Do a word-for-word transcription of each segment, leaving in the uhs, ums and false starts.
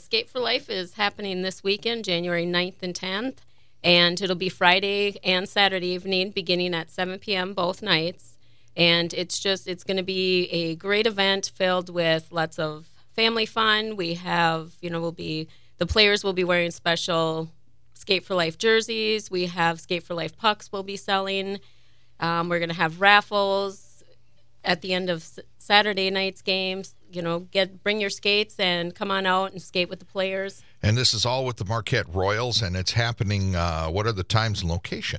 Skate for Life is happening this weekend, January ninth and tenth, and it'll be Friday and Saturday evening, beginning at seven p.m. both nights. And it's just, it's going to be a great event filled with lots of family fun. We have, you know, we'll be, the players will be wearing special Skate for Life jerseys. We have Skate for Life pucks we'll be selling. Um, we're going to have raffles at the end of Saturday night's games. You know, get bring your skates and come on out and skate with the players. And this is all with the Marquette Royals, and it's happening, uh, what are the times and location?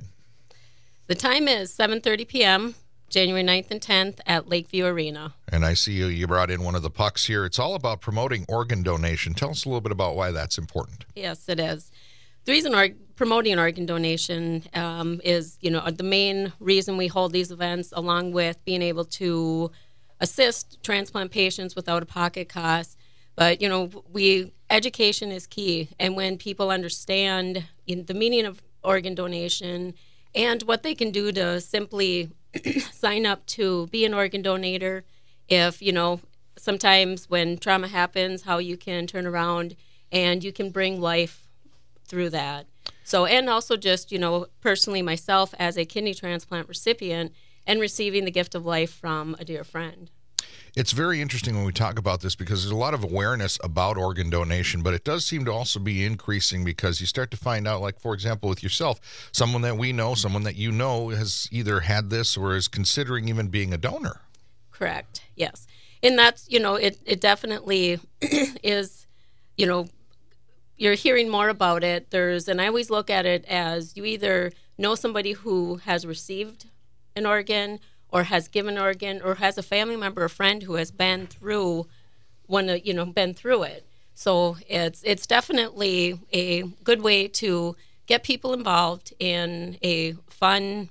The time is seven thirty p.m., January ninth and tenth at Lakeview Arena. And I see you, you brought in one of the pucks here. It's all about promoting organ donation. Tell us a little bit about why that's important. Yes, it is. The reason we're promoting organ donation um, is, you know, the main reason we hold these events, along with being able to assist transplant patients without a pocket cost. But, you know, we education is key. And when people understand in the meaning of organ donation and what they can do to simply sign up to be an organ donator, if, you know, sometimes when trauma happens, how you can turn around and you can bring life through that. So, and also just, you know, personally myself as a kidney transplant recipient and receiving the gift of life from a dear friend. It's very interesting when we talk about this because there's a lot of awareness about organ donation, but it does seem to also be increasing because you start to find out, like, for example, with yourself, someone that we know, someone that you know has either had this or is considering even being a donor. Correct, yes. And that's, you know, it, it definitely is, you know, you're hearing more about it. There's, and I always look at it as you either know somebody who has received an organ or has given an organ or has a family member or friend who has been through one, you know, been through it. So it's it's definitely a good way to get people involved in a fun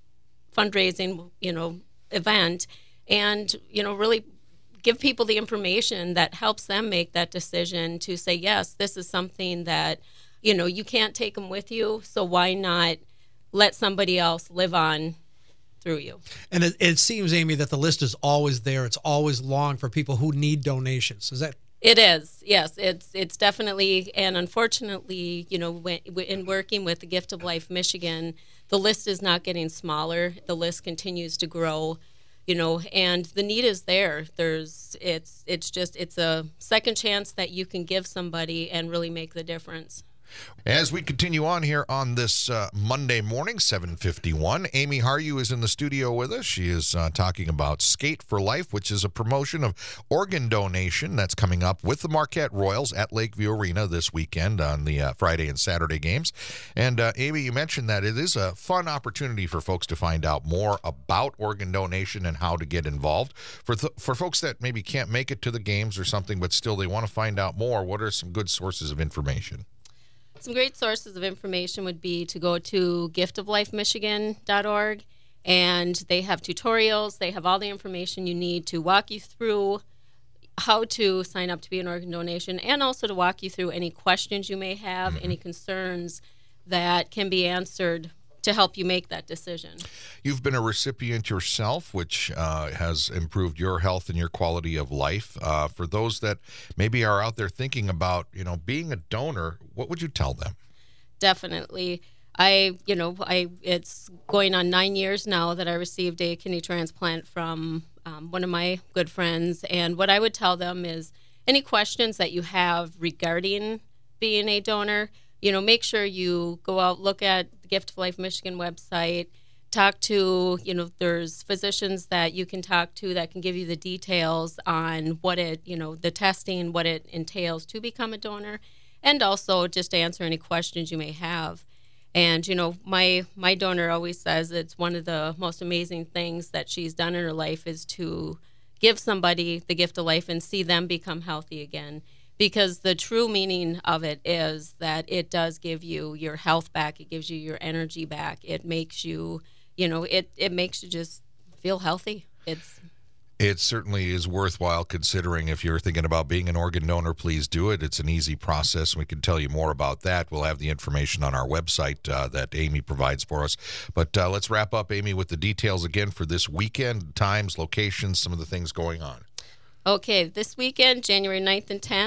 fundraising, you know, event, and, you know, really give people the information that helps them make that decision to say, yes, this is something that, you know, you can't take them with you, so why not let somebody else live on through you. And it, it seems, Amy, that the list is always there. It's always long for people who need donations. Is that? It is, yes. It's it's definitely, and unfortunately, you know, when, in working with the Gift of Life Michigan, the list is not getting smaller. The list continues to grow. You know, and the need is there. There's, it's, it's just, it's a second chance that you can give somebody and really make the difference. As we continue on here on this uh, Monday morning, seven fifty-one, Amy Harju is in the studio with us. She is uh, talking about Skate for Life, which is a promotion of organ donation that's coming up with the Marquette Royals at Lakeview Arena this weekend on the uh, Friday and Saturday games. And uh, Amy, you mentioned that it is a fun opportunity for folks to find out more about organ donation and how to get involved. For th- for folks that maybe can't make it to the games or something, but still they want to find out more, what are some good sources of information? Some great sources of information would be to go to gift of life michigan dot org, and they have tutorials. They have all the information you need to walk you through how to sign up to be an organ donation, and also to walk you through any questions you may have, mm-hmm. any concerns that can be answered to help you make that decision. You've been a recipient yourself, which uh, has improved your health and your quality of life. Uh, for those that maybe are out there thinking about, you know, being a donor, what would you tell them? Definitely. I, you know, I it's going on nine years now that I received a kidney transplant from um, one of my good friends. And what I would tell them is any questions that you have regarding being a donor, you know, make sure you go out, look at the Gift of Life Michigan website, talk to, you know, there's physicians that you can talk to that can give you the details on what it, you know, the testing, what it entails to become a donor, and also just answer any questions you may have. And, you know, my my donor always says it's one of the most amazing things that she's done in her life is to give somebody the gift of life and see them become healthy again. Because the true meaning of it is that it does give you your health back. It gives you your energy back. It makes you, you know, it, it makes you just feel healthy. It's It certainly is worthwhile considering. If you're thinking about being an organ donor, please do it. It's an easy process. We can tell you more about that. We'll have the information on our website uh, that Amy provides for us. But uh, let's wrap up, Amy, with the details again for this weekend, times, locations, some of the things going on. Okay, this weekend, January ninth and tenth,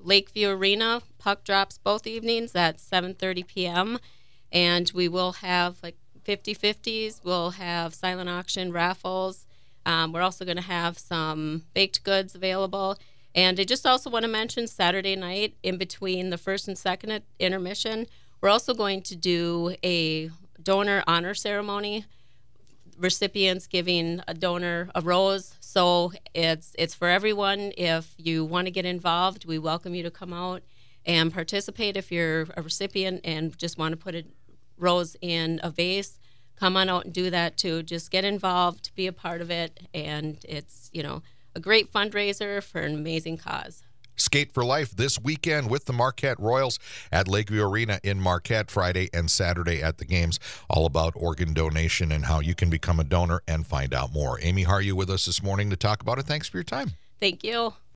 Lakeview Arena. Puck drops both evenings at seven thirty p.m. And we will have like fifty-fifties. We'll have silent auction raffles. Um, we're also going to have some baked goods available. And I just also want to mention Saturday night, in between the first and second intermission, we're also going to do a donor honor ceremony. Recipients giving a donor a rose. So it's it's for everyone. If you want to get involved, we welcome you to come out and participate. If you're a recipient and just want to put a rose in a vase, come on out and do that too. Just get involved, be a part of it, and it's, you know, a great fundraiser for an amazing cause. Skate for Life this weekend with the Marquette Royals at Lakeview Arena in Marquette, Friday and Saturday at the games. All about organ donation and how you can become a donor and find out more. Amy Har, you with us this morning to talk about it. Thanks for your time. Thank you.